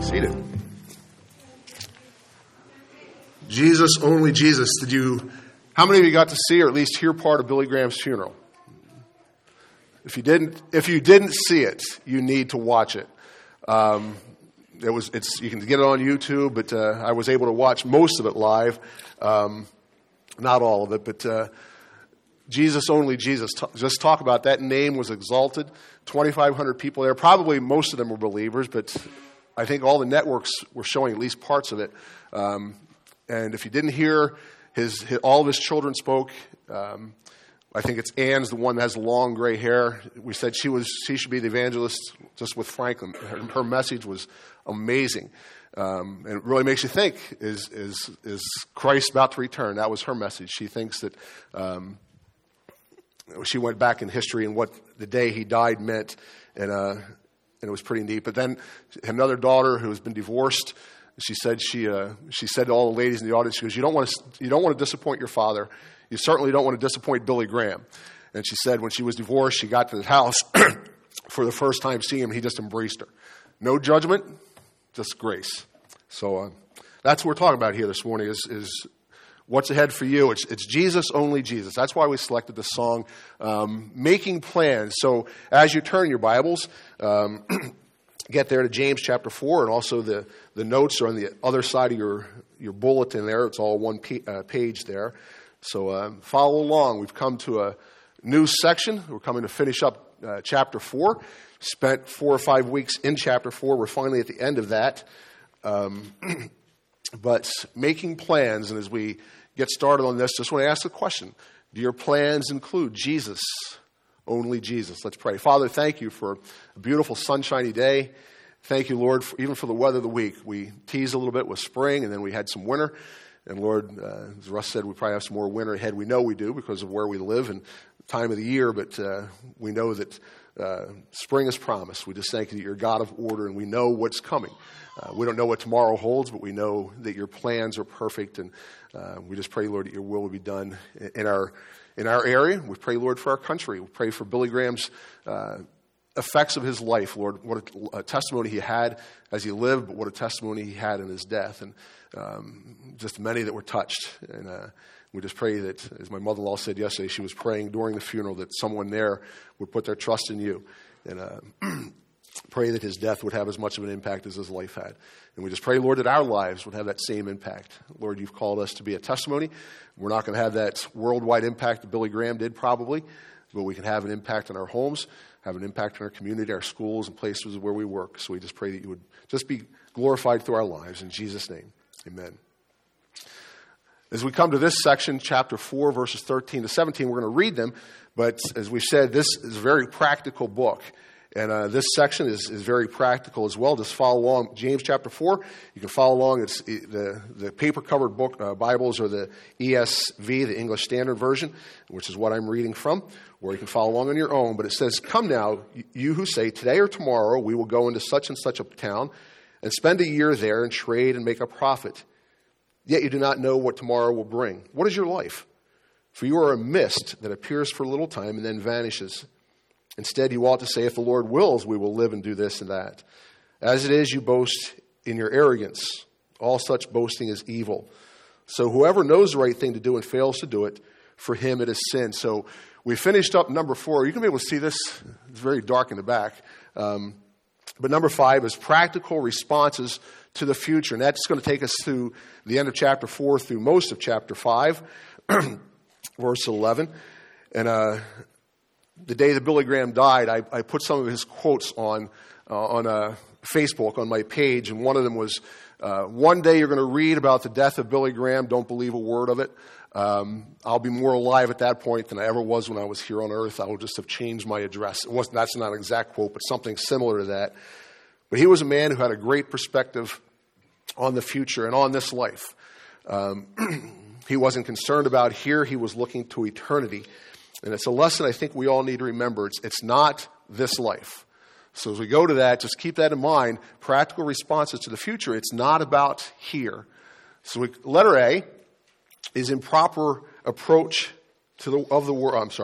Seated. Jesus, only Jesus. How many of you got to see or at least hear part of Billy Graham's funeral? If you didn't see it, you need to watch it. You can get it on YouTube, but I was able to watch most of it live. Not all of it, but Jesus, only Jesus. Just talk about that name was exalted. 2,500 people there. Probably most of them were believers, but I think all the networks were showing at least parts of it. And if you didn't hear, all of his children spoke. I think it's Anne's the one that has long gray hair. We said she should be the evangelist just with Franklin. Her message was amazing. And it really makes you think, is Christ about to return? That was her message. She thinks that she went back in history and what the day he died meant, and it was pretty neat. But then another daughter who has been divorced, she said to all the ladies in the audience, she goes, you don't want to disappoint your father. You certainly don't want to disappoint Billy Graham. And she said when she was divorced, she got to his house for the first time seeing him, he just embraced her. No judgment, just grace. So that's what we're talking about here this morning is what's ahead for you. It's Jesus, only Jesus. That's why we selected this song, Making Plans. So as you turn your Bibles, get there to James chapter 4, and also the notes are on the other side of your bulletin there. It's all one page there. So follow along. We've come to a new section. We're coming to finish up chapter 4. Spent 4 or 5 weeks in chapter 4. We're finally at the end of that. But making plans, and as we get started on this, just want to ask the question, do your plans include Jesus, only Jesus? Let's pray. Father, thank you for a beautiful sunshiny day. Thank you, Lord, even for the weather of the week. We teased a little bit with spring, and then we had some winter. And Lord, as Russ said, we probably have some more winter ahead. We know we do because of where we live and the time of the year, but we know that spring is promised. We just thank you that you're a God of order, and we know what's coming. We don't know what tomorrow holds, but we know that your plans are perfect, and we just pray, Lord, that your will will be done in our area. We pray, Lord, for our country. We pray for Billy Graham's effects of his life, Lord. What a testimony he had as he lived, but what a testimony he had in his death, and just many that were touched. And we just pray that, as my mother-in-law said yesterday, she was praying during the funeral that someone there would put their trust in you. And pray that his death would have as much of an impact as his life had. And we just pray, Lord, that our lives would have that same impact. Lord, you've called us to be a testimony. We're not going to have that worldwide impact that Billy Graham did probably, but we can have an impact on our homes, have an impact on our community, our schools, and places where we work. So we just pray that you would just be glorified through our lives. In Jesus' name, amen. As we come to this section, chapter 4, verses 13 to 17, we're going to read them. But as we said, this is a very practical book. And this section is very practical as well. Just follow along. James chapter 4, you can follow along. It's the paper-covered book Bibles or the ESV, the English Standard Version, which is what I'm reading from, or you can follow along on your own. But it says, "Come now, you who say, today or tomorrow we will go into such and such a town and spend a year there and trade and make a profit. Yet you do not know what tomorrow will bring. What is your life? For you are a mist that appears for a little time and then vanishes. Instead, you ought to say, if the Lord wills, we will live and do this and that. As it is, you boast in your arrogance. All such boasting is evil. So whoever knows the right thing to do and fails to do it, for him it is sin." So we finished up number 4. You can be able to see this. It's very dark in the back. But number 5 is practical responses to the future. And that's going to take us through the end of chapter 4 through most of chapter 5, verse 11. And the day that Billy Graham died, I put some of his quotes on Facebook on my page, and one of them was, one day you're going to read about the death of Billy Graham, don't believe a word of it. I'll be more alive at that point than I ever was when I was here on earth. I will just have changed my address. That's not an exact quote, but something similar to that. But he was a man who had a great perspective on the future and on this life. He wasn't concerned about here. He was looking to eternity. And it's a lesson I think we all need to remember. It's not this life. So as we go to that, just keep that in mind. Practical responses to the future. It's not about here. So letter A is improper approach of the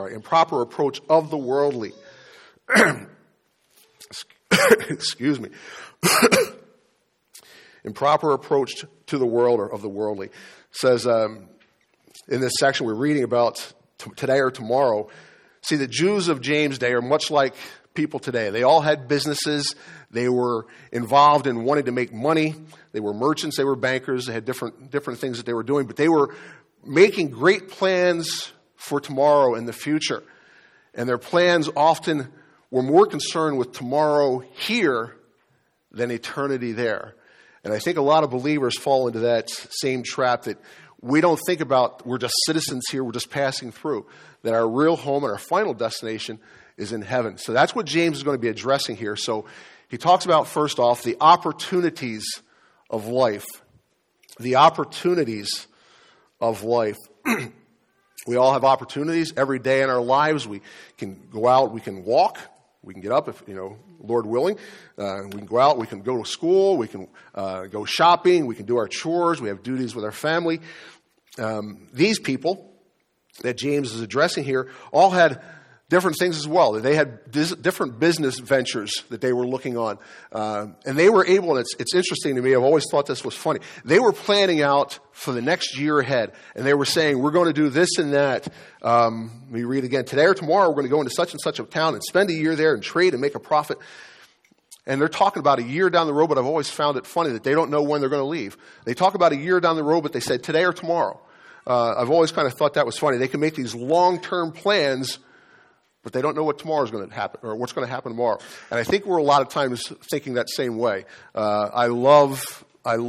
worldly. Excuse me. improper approach to the world or of the worldly. It says in this section we're reading about today or tomorrow, see, the Jews of James' day are much like people today. They all had businesses. They were involved in wanting to make money. They were merchants. They were bankers. They had different things that they were doing. But they were making great plans for tomorrow and the future. And their plans often were more concerned with tomorrow here than eternity there. And I think a lot of believers fall into that same trap, that we don't think about we're just citizens here, we're just passing through, that our real home and our final destination is in heaven. So that's what James is going to be addressing here. So he talks about, first off, the opportunities of life. The opportunities of life. We all have opportunities every day in our lives. We can go out, we can walk, we can get up if, Lord willing. We can go out, we can go to school, we can go shopping, we can do our chores, we have duties with our family. These people that James is addressing here all had different things as well. They had different business ventures that they were looking on. And they were able, and it's interesting to me, I've always thought this was funny. They were planning out for the next year ahead. And they were saying, we're going to do this and that. We read again, today or tomorrow we're going to go into such and such a town and spend a year there and trade and make a profit. And they're talking about a year down the road, but I've always found it funny that they don't know when they're going to leave. They talk about a year down the road, but they said today or tomorrow. I've always kind of thought that was funny. They can make these long-term plans, but they don't know what tomorrow is going to happen or what's going to happen tomorrow. And I think we're a lot of times thinking that same way. I love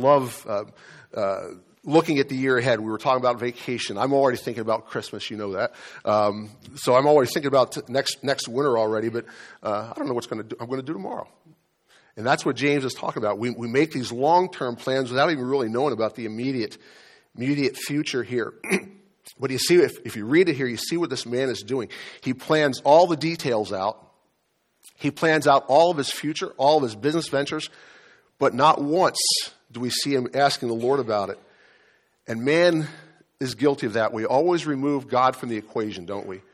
looking at the year ahead. We were talking about vacation. I'm already thinking about Christmas. You know that. So I'm already thinking about next winter already. But I don't know I'm going to do tomorrow. And that's what James is talking about. We make these long-term plans without even really knowing about the immediate future here. But you see, if you read it here, you see what this man is doing. He plans all the details out. He plans out all of his future, all of his business ventures, but not once do we see him asking the Lord about it. And man is guilty of that. We always remove God from the equation, don't we?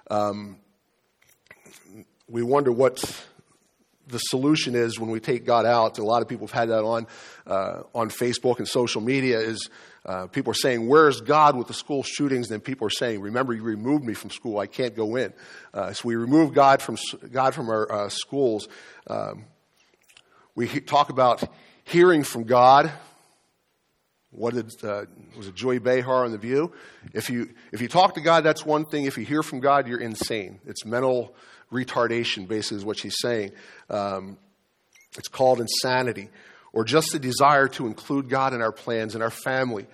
We wonder what the solution is when we take God out. A lot of people have had that on Facebook and social media, is people are saying, where's God with the school shootings? And then people are saying, remember, you removed me from school. I can't go in. So we remove God from our schools. We talk about hearing from God. What was it Joy Behar on The View? If you talk to God, that's one thing. If you hear from God, you're insane. It's mental retardation, basically, is what she's saying. It's called insanity. Or just the desire to include God in our plans and our family.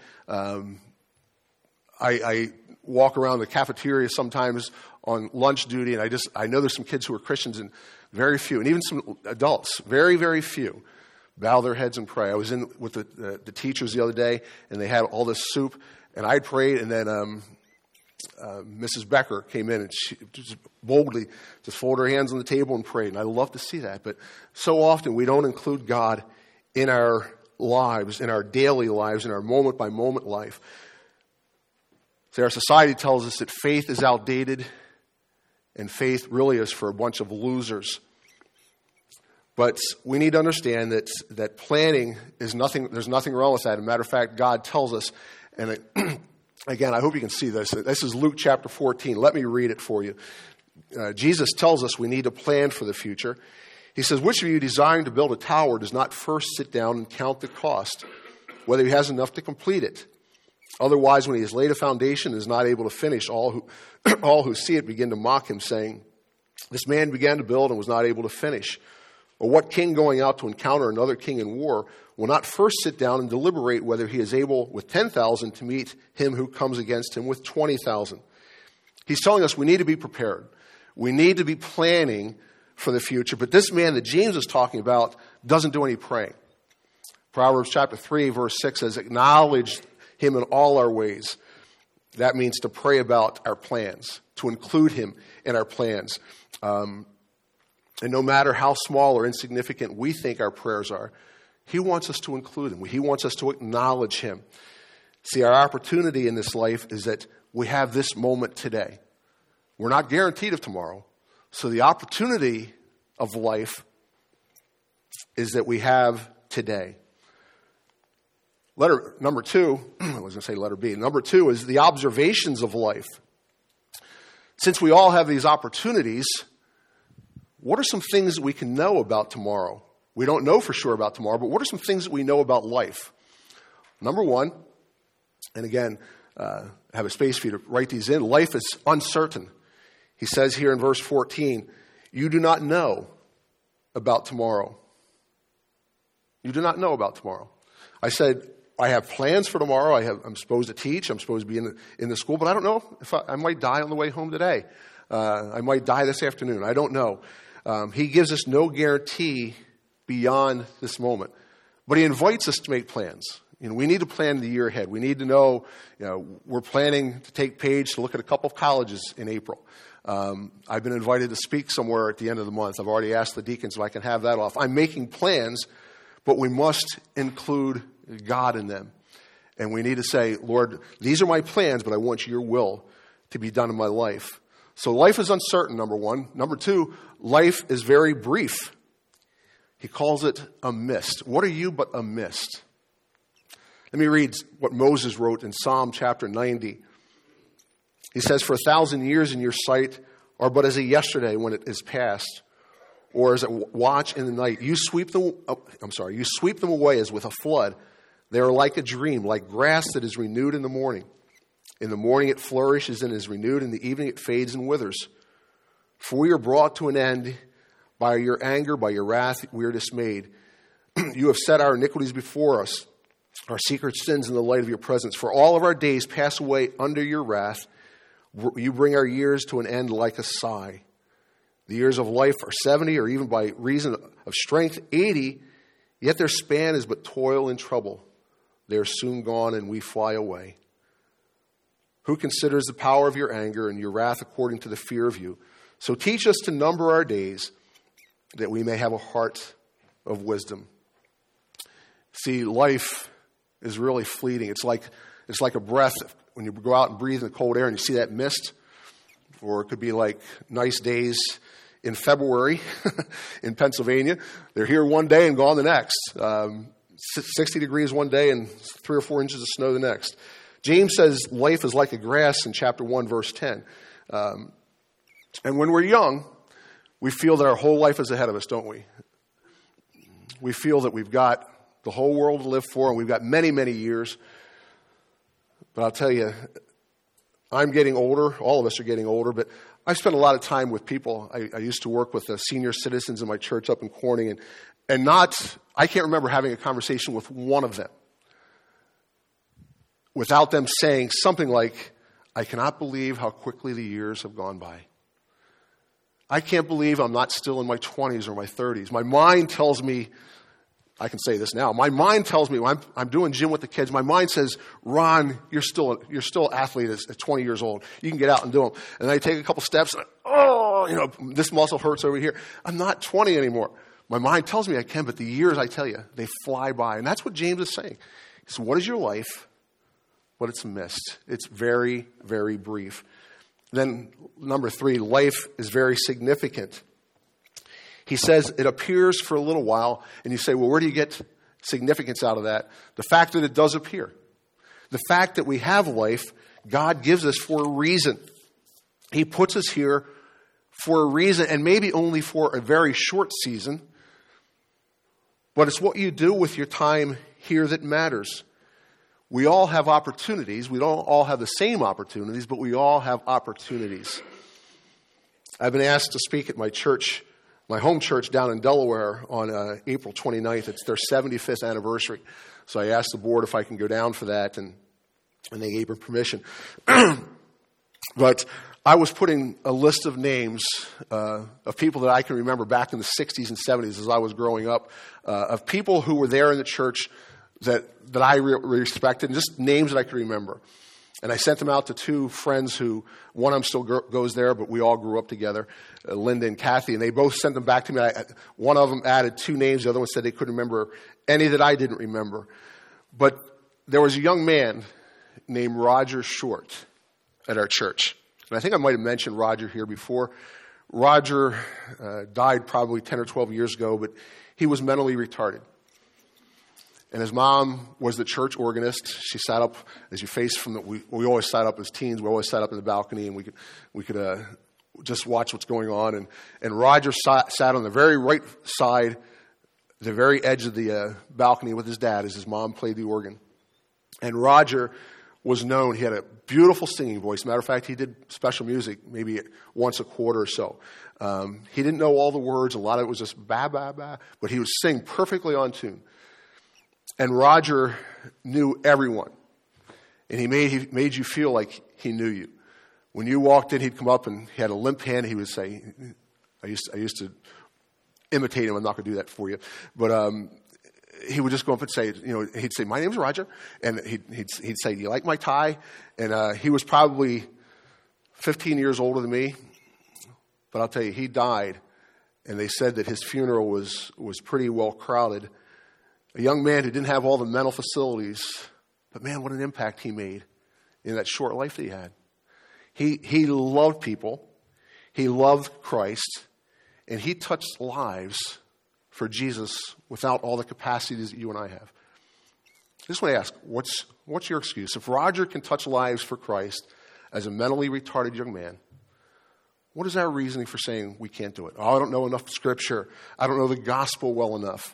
I walk around the cafeteria sometimes on lunch duty, and I know there's some kids who are Christians, and very few, and even some adults, very, very few, bow their heads and pray. I was in with the teachers the other day, and they had all this soup, and I prayed, and then Mrs. Becker came in, and she just boldly just folded her hands on the table and prayed. And I love to see that. But so often we don't include God in our lives, in our daily lives, in our moment-by-moment life. See, our society tells us that faith is outdated, and faith really is for a bunch of losers. But we need to understand that planning is nothing. There's nothing wrong with that. As a matter of fact, God tells us, and again, I hope you can see this. This is Luke chapter 14. Let me read it for you. Jesus tells us we need to plan for the future. He says, which of you desiring to build a tower does not first sit down and count the cost, whether he has enough to complete it? Otherwise, when he has laid a foundation and is not able to finish, all who see it begin to mock him, saying, this man began to build and was not able to finish. Or what king going out to encounter another king in war will not first sit down and deliberate whether he is able with 10,000 to meet him who comes against him with 20,000? He's telling us we need to be prepared. We need to be planning for the future. But this man that James is talking about doesn't do any praying. Proverbs chapter 3, verse 6 says, acknowledge him in all our ways. That means to pray about our plans, to include him in our plans. And no matter how small or insignificant we think our prayers are, he wants us to include him. He wants us to acknowledge him. See, our opportunity in this life is that we have this moment today. We're not guaranteed of tomorrow. So the opportunity of life is that we have today. Letter number 2, I was going to say letter B. Number 2 is the observations of life. Since we all have these opportunities, what are some things that we can know about tomorrow? We don't know for sure about tomorrow, but what are some things that we know about life? Number 1, and again, I have a space for you to write these in. Life is uncertain. He says here in verse 14, you do not know about tomorrow. You do not know about tomorrow. I said, I have plans for tomorrow. I'm supposed to teach. I'm supposed to be in the school, but I don't know if I might die on the way home today. I might die this afternoon. I don't know. He gives us no guarantee beyond this moment, but he invites us to make plans. We need to plan the year ahead. We need to know, we're planning to take Paige to look at a couple of colleges in April. I've been invited to speak somewhere at the end of the month. I've already asked the deacons if I can have that off. I'm making plans, but we must include God in them. And we need to say, Lord, these are my plans, but I want your will to be done in my life. So life is uncertain, number 1. Number 2, life is very brief. He calls it a mist. What are you but a mist? Let me read what Moses wrote in Psalm chapter 90. He says, for 1,000 years in your sight are but as a yesterday when it is past, or as a watch in the night. You sweep them away as with a flood. They are like a dream, like grass that is renewed in the morning. In the morning it flourishes and is renewed. In the evening it fades and withers. For we are brought to an end by your anger, by your wrath, we are dismayed. You have set our iniquities before us, our secret sins in the light of your presence. For all of our days pass away under your wrath. You bring our years to an end like a sigh. The years of life are 70, or even by reason of strength, 80, yet their span is but toil and trouble. They are soon gone, and we fly away. Who considers the power of your anger and your wrath according to the fear of you? So teach us to number our days, that we may have a heart of wisdom. See, life is really fleeting. It's like a breath when you go out and breathe in the cold air and you see that mist. Or it could be like nice days in February in Pennsylvania. They're here one day and gone the next. 60 degrees one day and 3 or 4 inches of snow the next. James says life is like a grass in chapter 1, verse 10. And when we're young, we feel that our whole life is ahead of us, don't we? We feel that we've got the whole world to live for, and we've got many, many years. But I'll tell you, I'm getting older. All of us are getting older, but I spent a lot of time with people. I used to work with the senior citizens in my church up in Corning, and I can't remember having a conversation with one of them without them saying something like, I cannot believe how quickly the years have gone by. I can't believe I'm not still in my 20s or my 30s. My mind tells me, I can say this now, my mind tells me when I'm doing gym with the kids, my mind says, Ron, you're still an athlete at 20 years old. You can get out and do them. And I take a couple steps, and this muscle hurts over here. I'm not 20 anymore. My mind tells me I can, but the years, I tell you, they fly by. And that's what James is saying. He says, what is your life? But it's a mist. It's very, very brief. Then, number 3, life is very significant. He says it appears for a little while, and you say, well, where do you get significance out of that? The fact that it does appear. The fact that we have life, God gives us for a reason. He puts us here for a reason, and maybe only for a very short season, but it's what you do with your time here that matters. We all have opportunities. We don't all have the same opportunities, but we all have opportunities. I've been asked to speak at my church, my home church down in Delaware on April 29th. It's their 75th anniversary. So I asked the board if I can go down for that, and they gave me permission. But I was putting a list of names of people that I can remember back in the 60s and 70s as I was growing up, of people who were there in the church that I respected, and just names that I could remember. And I sent them out to 2 friends who, one of them still goes there, but we all grew up together, Linda and Kathy, and they both sent them back to me. One of them added 2 names. The other one said they couldn't remember any that I didn't remember. But there was a young man named Roger Short at our church. And I think I might have mentioned Roger here before. Roger died probably 10 or 12 years ago, but he was mentally retarded. And his mom was the church organist. She sat up, as you face from the, we always sat up as teens. We always sat up in the balcony, and we could just watch what's going on. And Roger sat on the very right side, the very edge of the balcony with his dad as his mom played the organ. And Roger was known. He had a beautiful singing voice. Matter of fact, he did special music maybe once a quarter or so. He didn't know all the words. A lot of it was just ba, ba, ba. But he would sing perfectly on tune. And Roger knew everyone. And he made you feel like he knew you. When you walked in, he'd come up and he had a limp hand. He would say, I used to imitate him. I'm not going to do that for you. But he would just go up and say, he'd say, my name's Roger. And he'd say, do you like my tie? And he was probably 15 years older than me. But I'll tell you, he died. And they said that his funeral was pretty well crowded. A young man who didn't have all the mental facilities. But man, what an impact he made in that short life that he had. He loved people. He loved Christ. And he touched lives for Jesus without all the capacities that you and I have. I just want to ask, what's your excuse? If Roger can touch lives for Christ as a mentally retarded young man, what is our reasoning for saying we can't do it? Oh, I don't know enough scripture. I don't know the gospel well enough.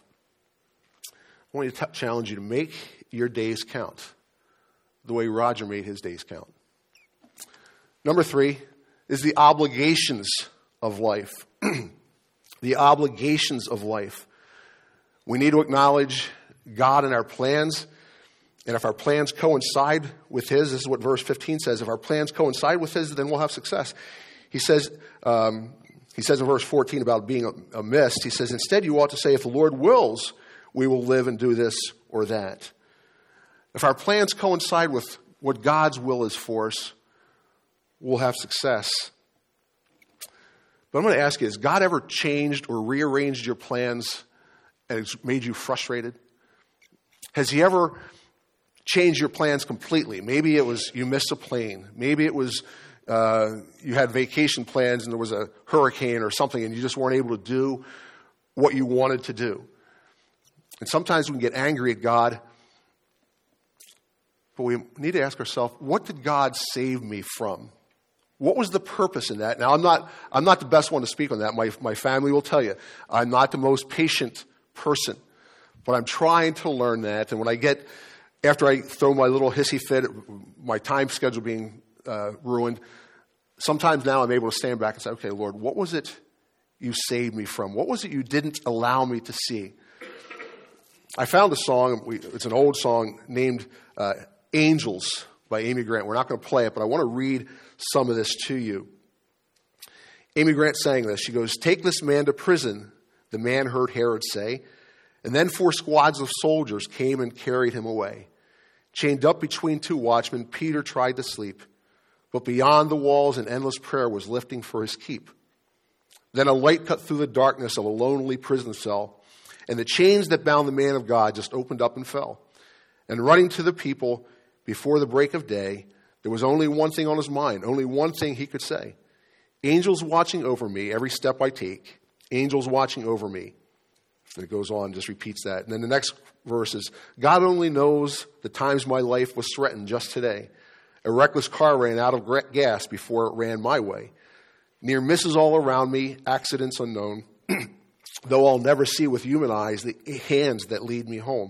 I want to challenge you to make your days count the way Roger made his days count. Number 3 is the obligations of life. The obligations of life. We need to acknowledge God in our plans. And if our plans coincide with His, this is what verse 15 says, if our plans coincide with His, then we'll have success. He says in verse 14 about being a mist, he says, instead you ought to say, if the Lord wills, we will live and do this or that. If our plans coincide with what God's will is for us, we'll have success. But I'm going to ask you, has God ever changed or rearranged your plans and it's made you frustrated? Has He ever changed your plans completely? Maybe it was you missed a plane. Maybe it was you had vacation plans and there was a hurricane or something and you just weren't able to do what you wanted to do. And sometimes we can get angry at God, but we need to ask ourselves, what did God save me from? What was the purpose in that? Now, I'm not the best one to speak on that. My family will tell you. I'm not the most patient person, but I'm trying to learn that. And after I throw my little hissy fit, my time schedule being ruined, sometimes now I'm able to stand back and say, okay, Lord, what was it you saved me from? What was it you didn't allow me to see? I found a song, it's an old song named Angels by Amy Grant. We're not going to play it, but I want to read some of this to you. Amy Grant sang this. She goes, take this man to prison, the man heard Herod say, and then 4 squads of soldiers came and carried him away. Chained up between 2 watchmen, Peter tried to sleep, but beyond the walls an endless prayer was lifting for his keep. Then a light cut through the darkness of a lonely prison cell, and the chains that bound the man of God just opened up and fell. And running to the people before the break of day, there was only one thing on his mind, only one thing he could say. Angels watching over me every step I take. Angels watching over me. And it goes on, just repeats that. And then the next verse is, God only knows the times my life was threatened just today. A reckless car ran out of gas before it ran my way. Near misses all around me, accidents unknown. Though I'll never see with human eyes the hands that lead me home.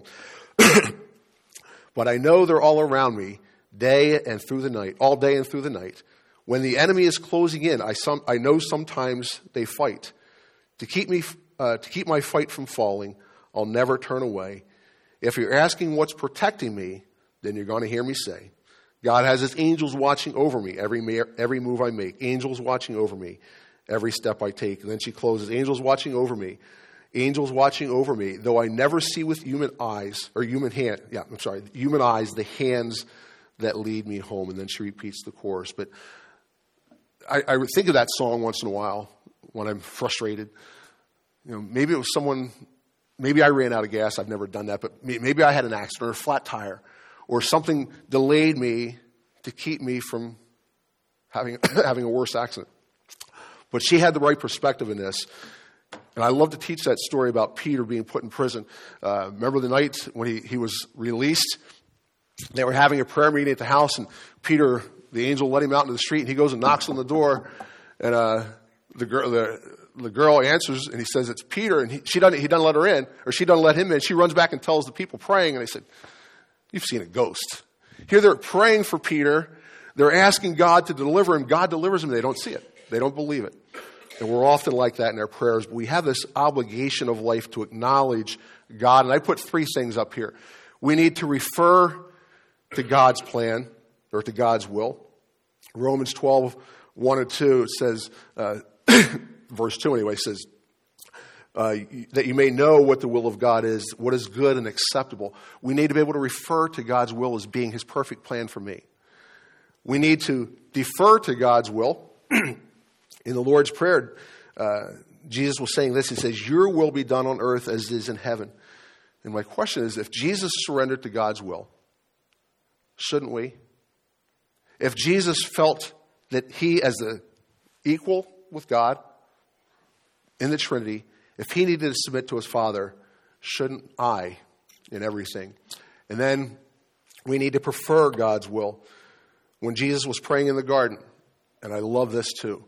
But I know they're all around me, day and through the night, all day and through the night. When the enemy is closing in, I know sometimes they fight. To keep my fight from falling, I'll never turn away. If you're asking what's protecting me, then you're going to hear me say, God has His angels watching over me every move I make. Angels watching over me every step I take. And then she closes, angels watching over me. Angels watching over me, though I never see with human eyes, human eyes, the hands that lead me home. And then she repeats the chorus. But I think of that song once in a while when I'm frustrated. Maybe it was maybe I ran out of gas. I've never done that. But maybe I had an accident or a flat tire or something delayed me to keep me from having a worse accident. But she had the right perspective in this. And I love to teach that story about Peter being put in prison. Remember the night when he was released? They were having a prayer meeting at the house, and Peter, the angel, let him out into the street, and he goes and knocks on the door, and the girl answers, and he says, "It's Peter," and he doesn't let her in, or she doesn't let him in. She runs back and tells the people praying, and they said, "You've seen a ghost." Here they're praying for Peter. They're asking God to deliver him. God delivers him. They don't see it. They don't believe it. And we're often like that in our prayers. But we have this obligation of life to acknowledge God. And I put 3 things up here. We need to refer to God's plan, or to God's will. Romans 12, 1 and 2, it says, verse 2 anyway, says, that you may know what the will of God is, what is good and acceptable. We need to be able to refer to God's will as being his perfect plan for me. We need to defer to God's will. In the Lord's Prayer, Jesus was saying this. He says, "Your will be done on earth as it is in heaven." And my question is, if Jesus surrendered to God's will, shouldn't we? If Jesus felt that he, as the equal with God in the Trinity, if he needed to submit to his Father, shouldn't I in everything? And then we need to prefer God's will. When Jesus was praying in the garden, and I love this too,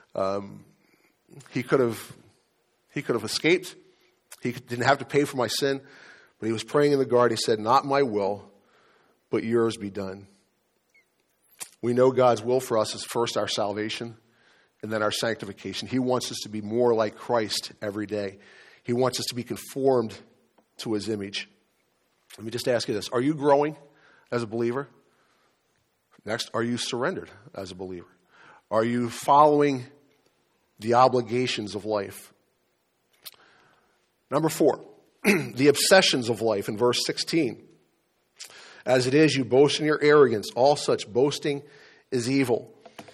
he could have escaped. He didn't have to pay for my sin, but he was praying in the garden. He said, "Not my will, but yours be done." We know God's will for us is first our salvation and then our sanctification. He wants us to be more like Christ every day. He wants us to be conformed to his image. Let me just ask you this. Are you growing as a believer? Next, are you surrendered as a believer? Are you following the obligations of life? Number 4, the obsessions of life in verse 16. "As it is, you boast in your arrogance. All such boasting is evil."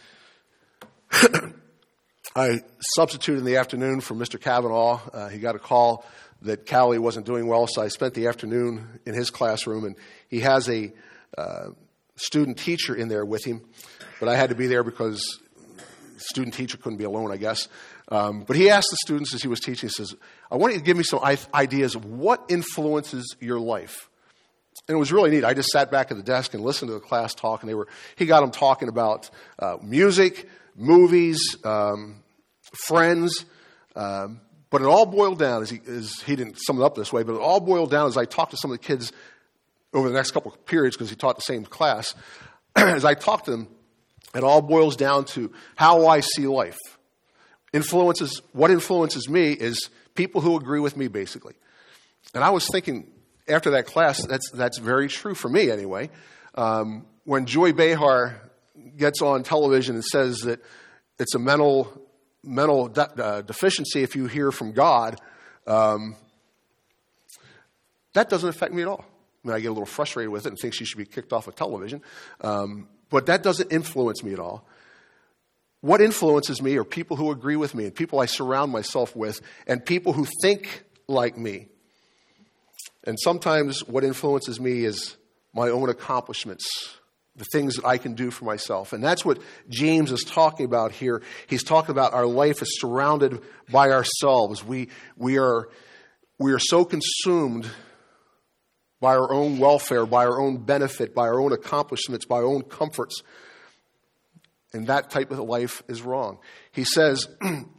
I substituted in the afternoon for Mr. Kavanaugh. He got a call that Callie wasn't doing well, so I spent the afternoon in his classroom, and he has a student teacher in there with him, but I had to be there because the student teacher couldn't be alone, I guess. But he asked the students as he was teaching, he says, "I want you to give me some ideas of what influences your life." And it was really neat. I just sat back at the desk and listened to the class talk, and he got them talking about music, movies, friends, but it all boiled down, as he didn't sum it up this way, but it all boiled down as I talked to some of the kids over the next couple of periods, because he taught the same class. As I talked to them, it all boils down to how I see life. What influences me is people who agree with me, basically. And I was thinking, after that class, that's very true for me anyway. When Joy Behar gets on television and says that it's a mental deficiency if you hear from God, that doesn't affect me at all. I mean, I get a little frustrated with it and think she should be kicked off of television. But that doesn't influence me at all. What influences me are people who agree with me and people I surround myself with and people who think like me. And sometimes what influences me is my own accomplishments, the things that I can do for myself. And that's what James is talking about here. He's talking about our life is surrounded by ourselves. We are so consumed by our own welfare, by our own benefit, by our own accomplishments, by our own comforts. And that type of life is wrong. He says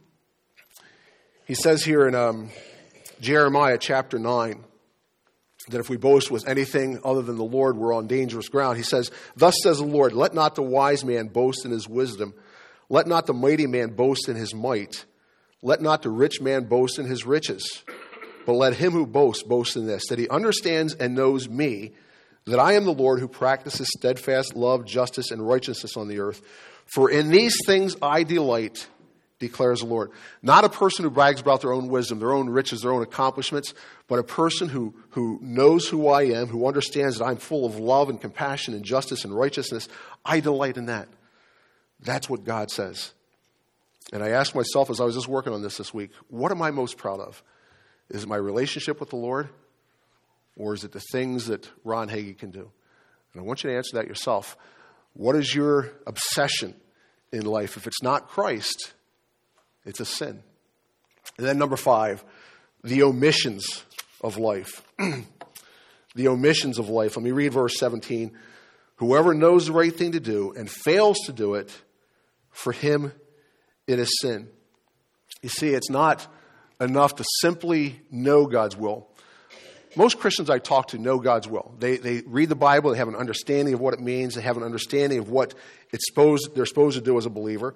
here in Jeremiah chapter 9, that if we boast with anything other than the Lord, we're on dangerous ground. He says, "Thus says the Lord, let not the wise man boast in his wisdom. Let not the mighty man boast in his might. Let not the rich man boast in his riches. But let him who boasts boast in this, that he understands and knows me, that I am the Lord who practices steadfast love, justice, and righteousness on the earth. For in these things I delight, declares the Lord." Not a person who brags about their own wisdom, their own riches, their own accomplishments, but a person who knows who I am, who understands that I'm full of love and compassion and justice and righteousness. I delight in that. That's what God says. And I asked myself as I was just working on this week, what am I most proud of? Is it my relationship with the Lord? Or is it the things that Ron Hagee can do? And I want you to answer that yourself. What is your obsession in life? If it's not Christ, it's a sin. And then number 5, the omissions of life. The omissions of life. Let me read verse 17. Whoever knows the right thing to do and fails to do it, for him it is sin. You see, it's not enough to simply know God's will. Most Christians I talk to know God's will. They read the Bible, they have an understanding of what it means, they have an understanding of what they're supposed to do as a believer.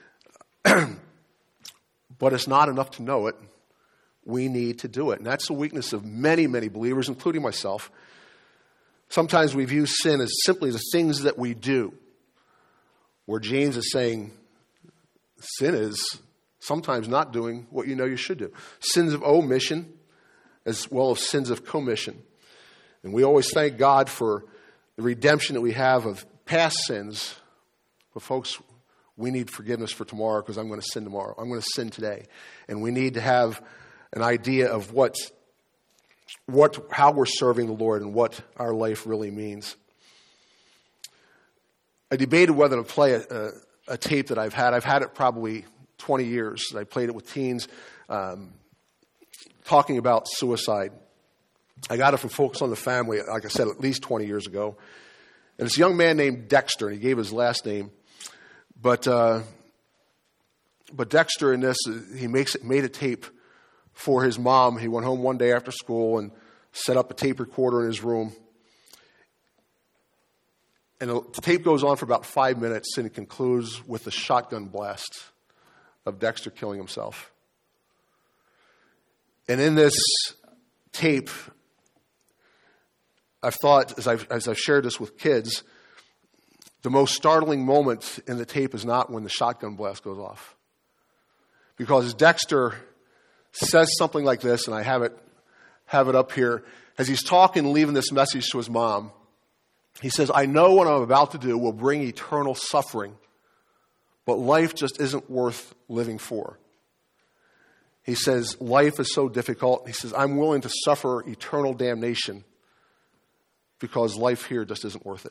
But it's not enough to know it. We need to do it. And that's the weakness of many, many believers, including myself. Sometimes we view sin as simply the things that we do, where James is saying sin is sometimes not doing what you know you should do. Sins of omission as well as sins of commission. And we always thank God for the redemption that we have of past sins. But folks, we need forgiveness for tomorrow because I'm going to sin tomorrow. I'm going to sin today. And we need to have an idea of how we're serving the Lord and what our life really means. I debated whether to play a tape that I've had. I've had it probably 20 years. I played it with teens talking about suicide. I got it from Focus on the Family, like I said, at least 20 years ago. And it's a young man named Dexter, and he gave his last name. But Dexter in this, he made a tape for his mom. He went home one day after school and set up a tape recorder in his room. And the tape goes on for about 5 minutes, and it concludes with a shotgun blast of Dexter killing himself. And in this tape, I've thought, as I've shared this with kids, the most startling moment in the tape is not when the shotgun blast goes off. Because Dexter says something like this, and I have it up here. As he's talking, leaving this message to his mom, he says, I know what I'm about to do will bring eternal suffering, but life just isn't worth living for. He says, life is so difficult. He says, I'm willing to suffer eternal damnation because life here just isn't worth it.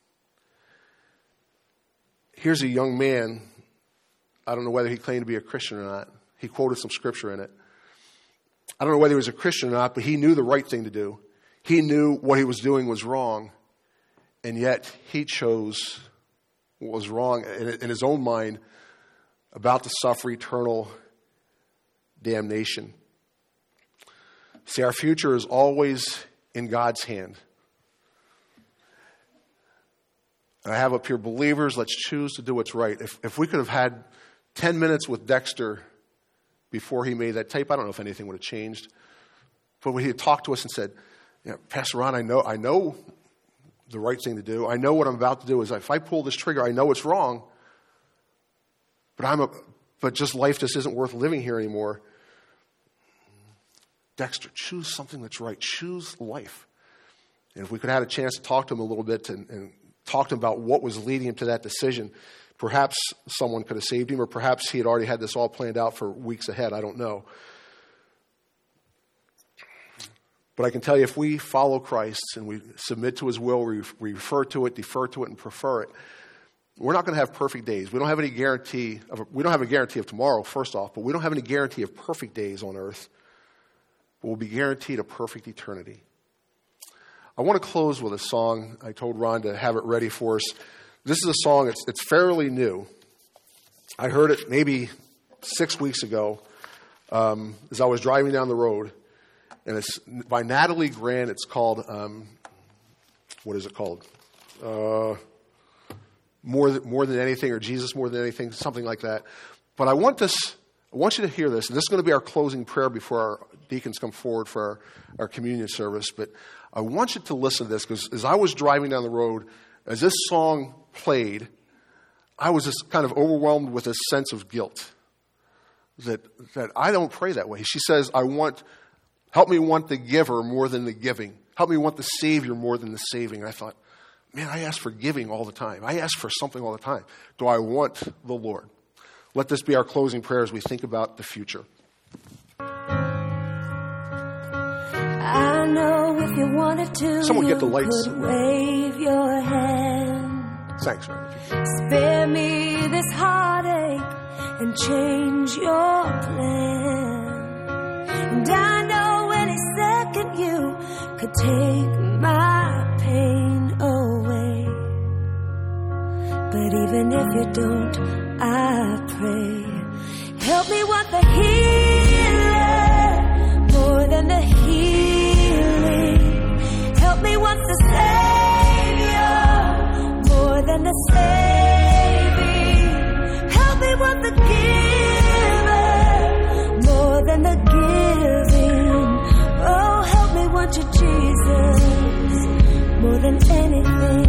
Here's a young man, I don't know whether he claimed to be a Christian or not. He quoted some scripture in it. I don't know whether he was a Christian or not, but he knew the right thing to do. He knew what he was doing was wrong, and yet he chose what was wrong in his own mind, about to suffer eternal damnation. See, our future is always in God's hand. And I have up here, believers, let's choose to do what's right. If we could have had 10 minutes with Dexter before he made that tape, I don't know if anything would have changed. But when he had talked to us and said, Pastor Ron, I know the right thing to do. I know what I'm about to do is if I pull this trigger, I know it's wrong. But just life just isn't worth living here anymore. Dexter, choose something that's right. Choose life. And if we could have had a chance to talk to him a little bit and talk to him about what was leading him to that decision, perhaps someone could have saved him, or perhaps he had already had this all planned out for weeks ahead. I don't know. But I can tell you, if we follow Christ and we submit to his will, we refer to it, defer to it, and prefer it, we're not going to have perfect days. We don't have any guarantee we don't have a guarantee of tomorrow, first off, but we don't have any guarantee of perfect days on earth. But we'll be guaranteed a perfect eternity. I want to close with a song. I told Ron to have it ready for us. This is a song, it's fairly new. I heard it maybe 6 weeks ago as I was driving down the road. And it's by Natalie Grant. It's called, what is it called? More than anything, or Jesus more than anything, something like that. But I want you to hear this. And this is going to be our closing prayer before our deacons come forward for our communion service. But I want you to listen to this, because as I was driving down the road, as this song played, I was just kind of overwhelmed with a sense of guilt that I don't pray that way. She says, help me want the giver more than the giving. Help me want the Savior more than the saving. And I thought, man, I ask for giving all the time. I ask for something all the time. Do I want the Lord? Let this be our closing prayer as we think about the future. I know if you wanted to, someone get the lights. Could wave your hand. Thanks, Mary. Spare me this heartache and change your plan. And I know any second you could take my pain away. But even if you don't, I pray, help me want the healer more than the healing. Help me want the Savior more than the saving. Help me want the giver more than the giving. Oh, help me want you, Jesus, more than anything.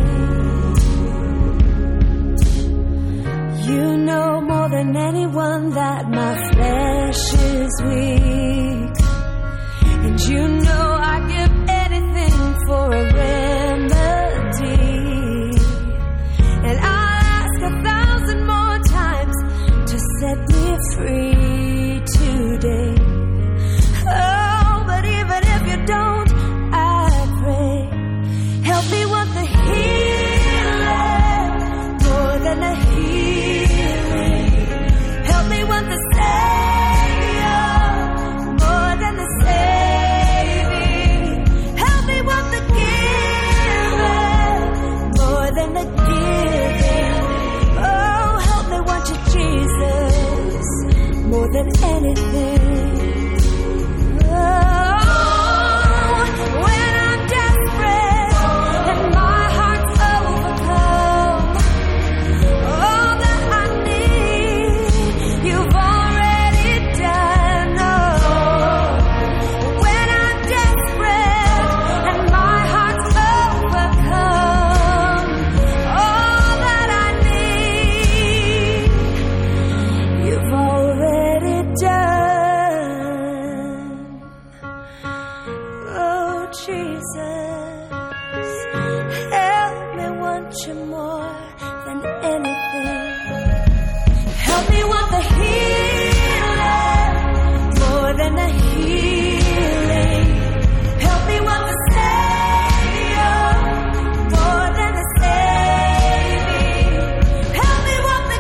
You know more than anyone that my flesh is weak. And you know I give anything for a remedy. And I'll ask 1,000 more times to set me free today. Oh, but even if you don't, I pray, help me want the healing more than the healing. Help me want the Savior more than the saving. Help me want the giver more than the giving. Oh, help me want you, Jesus, more than anything. Oh, when I'm desperate and my heart's overcome, all that I need, you've already done. Oh, when I'm desperate and my heart's overcome, all that I need, you've already done. Oh, Jesus, help me want you more than anything. Help me want the healer more than the healing. Help me want the Savior more than the saving. Help me want the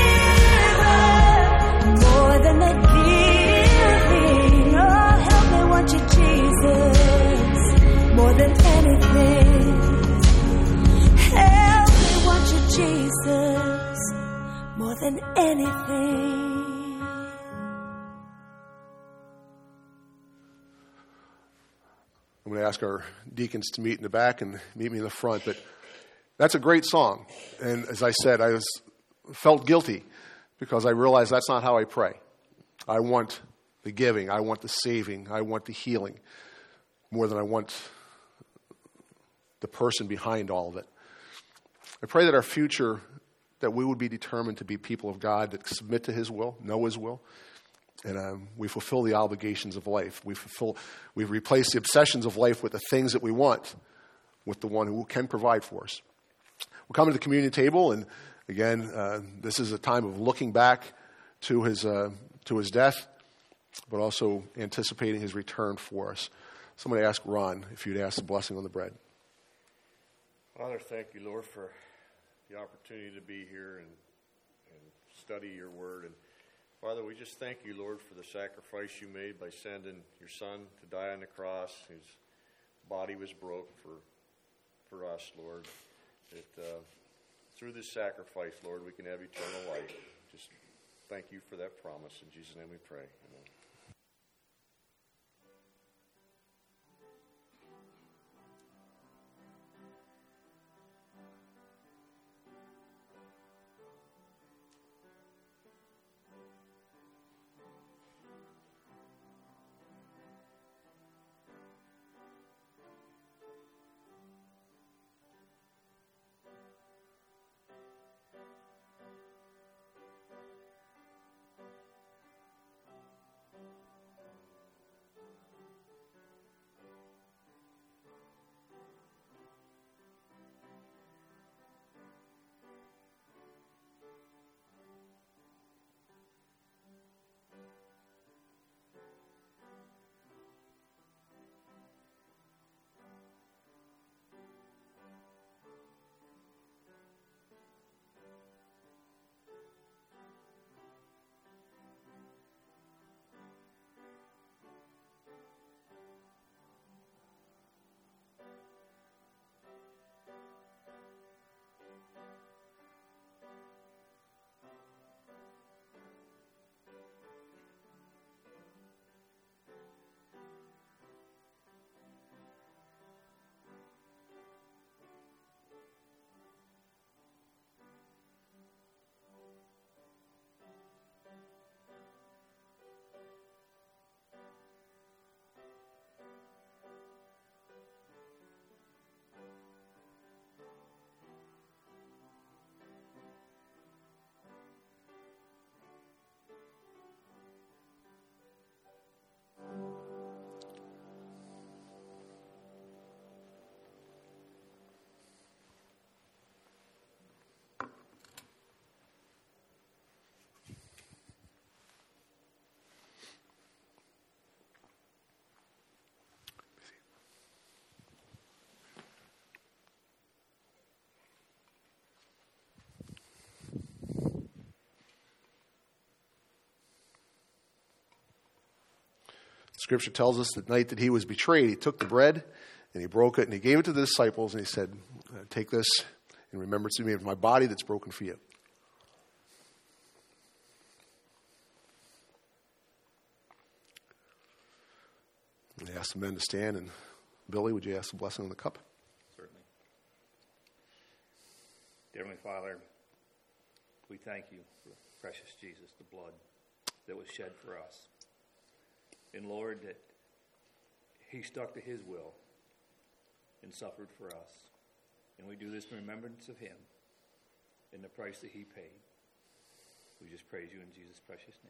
giver more than the giving. Oh, help me want you, Jesus, more than anything. Help me want you, Jesus, more than anything. I'm going to ask our deacons to meet in the back and meet me in the front. But that's a great song. And as I said, I felt guilty because I realized that's not how I pray. I want the giving. I want the saving. I want the healing more than I want the person behind all of it. I pray that our future, that we would be determined to be people of God that submit to His will, know His will, and we fulfill the obligations of life. We replace the obsessions of life with the things that we want with the one who can provide for us. We'll come to the communion table, and again, this is a time of looking back to His death, but also anticipating His return for us. So I'm going to ask Ron if you'd ask the blessing on the bread. Father, thank you, Lord, for the opportunity to be here and study your word. And Father, we just thank you, Lord, for the sacrifice you made by sending your Son to die on the cross. His body was broke for us, Lord. That through this sacrifice, Lord, we can have eternal life. Just thank you for that promise. In Jesus' name we pray. Amen. Scripture tells us the night that he was betrayed, he took the bread and he broke it and he gave it to the disciples and he said, take this in remembrance of me, of my body that's broken for you. And they asked the men to stand, and Billy, would you ask the blessing on the cup? Certainly. Dear Heavenly Father, we thank you for precious Jesus, the blood that was shed for us. And Lord, that he stuck to his will and suffered for us. And we do this in remembrance of him and the price that he paid. We just praise you in Jesus' precious name.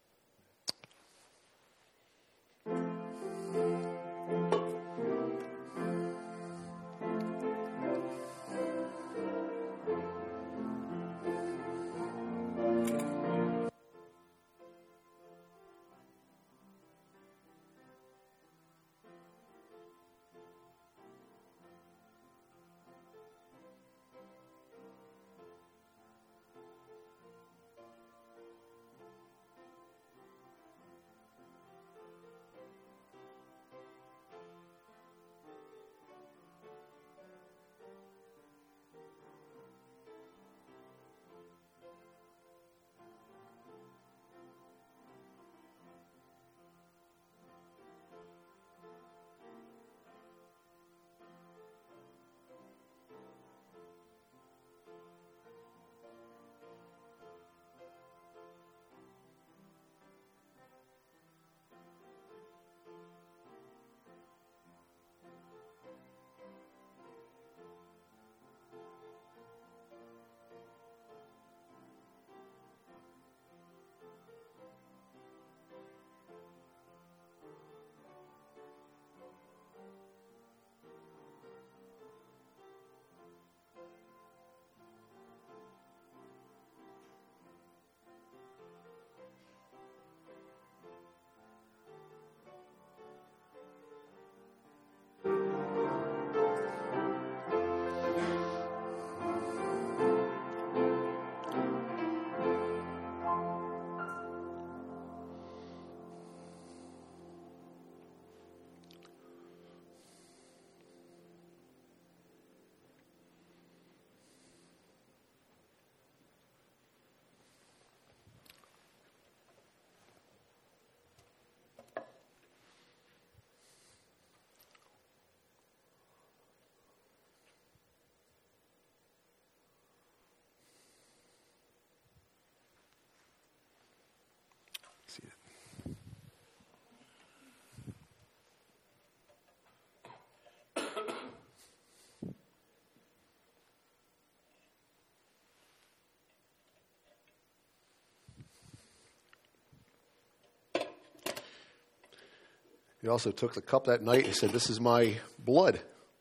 He also took the cup that night and said, this is my blood,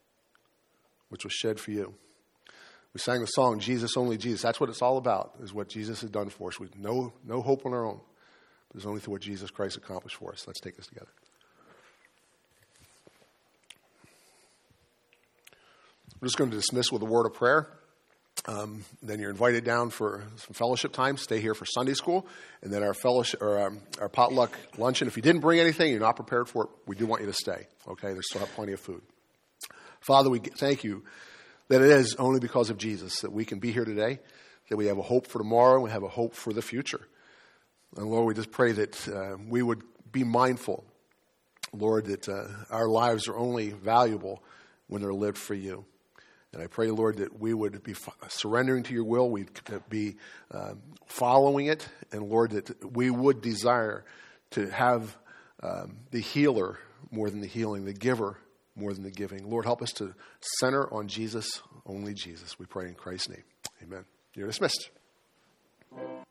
which was shed for you. We sang the song, Jesus, Only Jesus. That's what it's all about, is what Jesus has done for us. With no hope on our own. But it's only through what Jesus Christ accomplished for us. Let's take this together. We're just going to dismiss with a word of prayer. Then you're invited down for some fellowship time. Stay here for Sunday school. And then our fellowship, or our potluck luncheon. If you didn't bring anything, you're not prepared for it, we do want you to stay. Okay? There's still plenty of food. Father, we thank you that it is only because of Jesus that we can be here today, that we have a hope for tomorrow, and we have a hope for the future. And Lord, we just pray that we would be mindful, Lord, that our lives are only valuable when they're lived for you. And I pray, Lord, that we would be surrendering to your will, we'd be following it, and Lord, that we would desire to have the healer more than the healing, the giver more than the giving. Lord, help us to center on Jesus, only Jesus. We pray in Christ's name. Amen. You're dismissed.